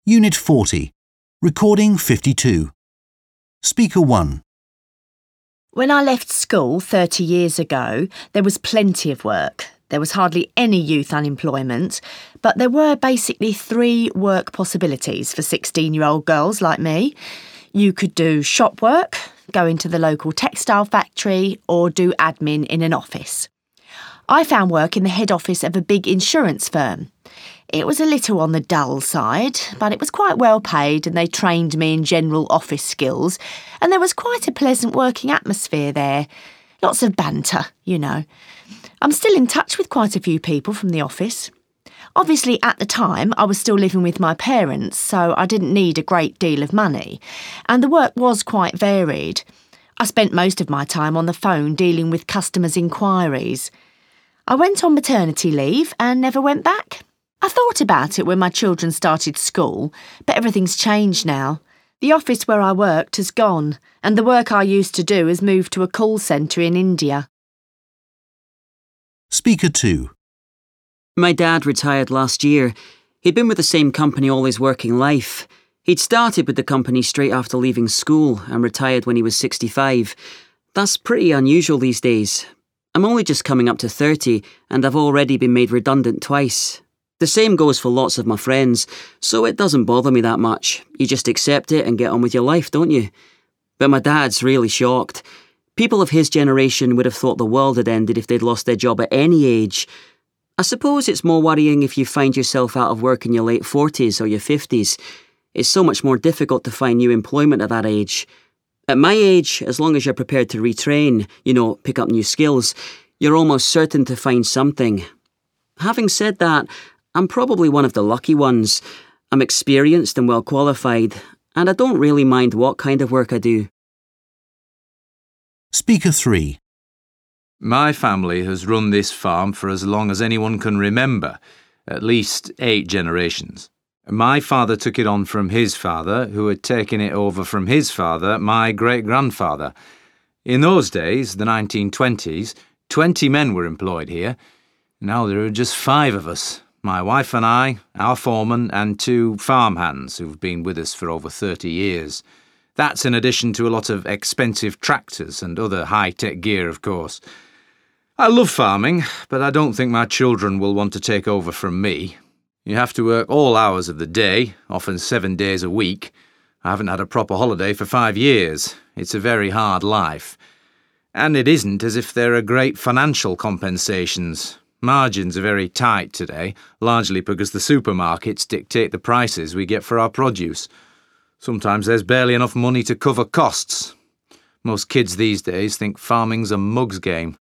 Unit 40. Recording 52. Speaker 1. When I left school 30 years ago, there was plenty of work. There was hardly any youth unemployment, but there were basically 3 work possibilities for 16-year-old girls like me. You could do shop work, go into the local textile factory, or do admin in an office. I found work in the head office of a big insurance firm. It was a little on the dull side, but it was quite well paid and they trained me in general office skills, and there was quite a pleasant working atmosphere there. Lots of banter, you know. I'm still in touch with quite a few people from the office. Obviously, at the time, I was still living with my parents, so I didn't need a great deal of money, and the work was quite varied. I spent most of my time on the phone dealing with customers' inquiries. I went on maternity leave and never went back. I thought about it when my children started school, but everything's changed now. The office where I worked has gone, and the work I used to do has moved to a call centre in India. Speaker 2. My dad retired last year. He'd been with the same company all his working life. He'd started with the company straight after leaving school and retired when he was 65. That's pretty unusual these days. I'm only just coming up to 30 and I've already been made redundant twice. The same goes for lots of my friends, so it doesn't bother me that much. You just accept it and get on with your life, don't you? But my dad's really shocked. People of his generation would have thought the world had ended if they'd lost their job at any age. I suppose it's more worrying if you find yourself out of work in your late 40s or your 50s. It's so much more difficult to find new employment at that age. At my age, as long as you're prepared to retrain, pick up new skills, you're almost certain to find something. Having said that, I'm probably one of the lucky ones. I'm experienced and well qualified, and I don't really mind what kind of work I do. Speaker 3. My family has run this farm for as long as anyone can remember, at least 8 generations. My father took it on from his father, who had taken it over from his father, my great-grandfather. In those days, the 1920s, 20 men were employed here. Now there are just 5 of us. My wife and I, our foreman, and 2 farmhands who've been with us for over 30 years. That's in addition to a lot of expensive tractors and other high-tech gear, of course. I love farming, but I don't think my children will want to take over from me. You have to work all hours of the day, often 7 days a week. I haven't had a proper holiday for 5 years. It's a very hard life. And it isn't as if there are great financial compensations. Margins are very tight today, largely because the supermarkets dictate the prices we get for our produce. Sometimes there's barely enough money to cover costs. Most kids these days think farming's a mug's game.